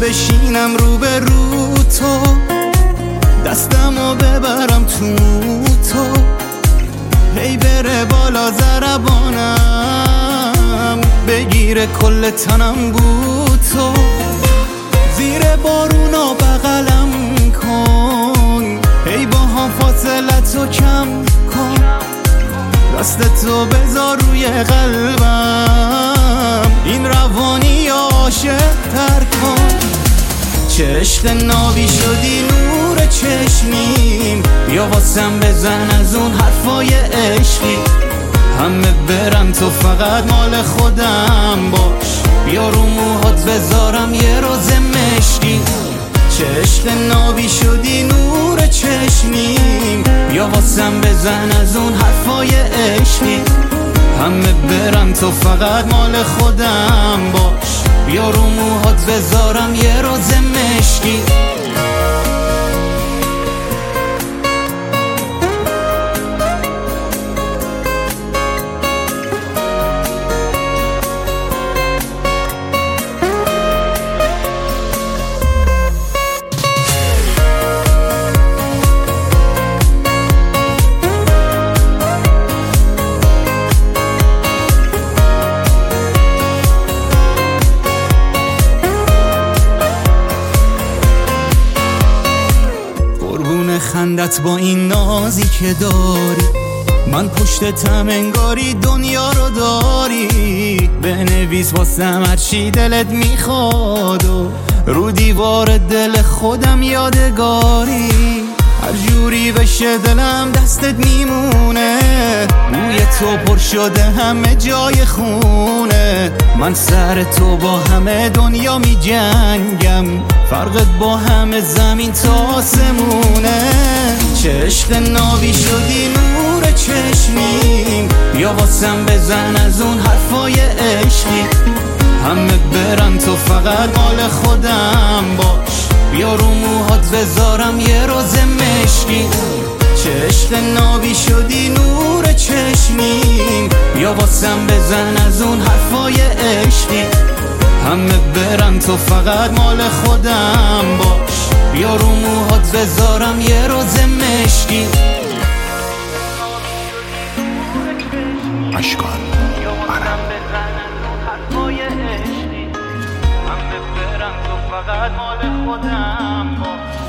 بشینم رو به رو تو، دستمو ببرم تو تو، هی بره بالا ضربانم، بگیره کل تنم بو تو، زیر بارونا بغلم کن، هی با هم فاصلتو کم کن، دستتو بذار روی قلبم، این روانی عاشق تر کن. چه عشق نابی شدی نور چشمیم، بیا واسم بزن از اون حرفای عشقی، همه برم تو فقط مال خودم باش، بیا رو موهات بذارم یه روز مشکی. چه عشق نابی شدی نور چشمیم، بیا واسم بزن از اون حرفای عشقی، همه برم تو فقط مال خودم باش، بیا رو موهات بذارم یه روز مشکی. خندت با این نازی که داری، من پشتتم انگاری دنیا رو داری، بنویس واسم هرچی دلت میخواد و رو دیوار دل خودم یادگاری، هر جوری بشه دلم دستت میمونه، روی تو پر شده همه جای خونه، من سر تو با همه دنیا می جنگم، فرقت با همه زمین تا آسمونه. چه عشق نابی شدی نور چشمیم، بیا واسم بزن از اون حرفای عشقی، همه برم تو فقط مال خودم باش، بیا رو موهات بذارم یه روز مشکی. چه عشق نابی شدی نور چشمیم، بیا واسم بزن از اون حرفای عشقی، همه برم تو فقط مال خودم باش، بیا رو موهات بذارم یه روز مشکی. اشکال همه برم تو فقط مال خودم باش.